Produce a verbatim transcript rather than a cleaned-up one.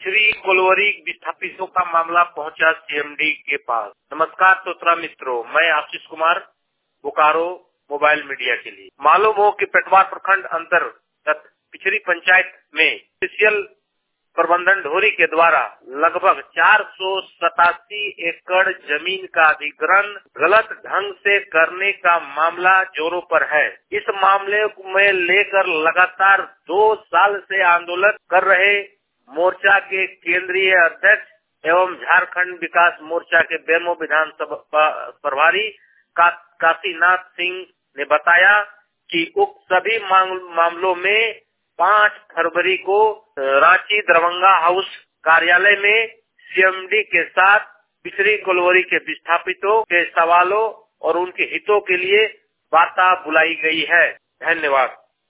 पिछड़ी कोलवरी विस्थापितों का मामला पहुंचा सीएमडी के पास। नमस्कार श्रोता मित्रों, मैं आशीष कुमार, बोकारो मोबाइल मीडिया के लिए। मालूम हो कि पेटवार प्रखंड अंतर्गत पिछड़ी पंचायत में स्पेशल प्रबंधन ढोरी के द्वारा लगभग चार सौ सतासी एकड़ जमीन का अधिग्रहण गलत ढंग से करने का मामला जोरों पर है। इस मामले में लेकर लगातार दो साल से आंदोलन कर रहे मोर्चा के केंद्रीय अध्यक्ष एवं झारखंड विकास मोर्चा के बेमो विधानसभा प्रभारी का, काशीनाथ सिंह ने बताया कि उक्त सभी मामलों में पाँच फरवरी को रांची दरभंगा हाउस कार्यालय में सीएमडी के साथ पिछड़ी कोलवरी के विस्थापितों के सवालों और उनके हितों के लिए वार्ता बुलाई गई है। धन्यवाद।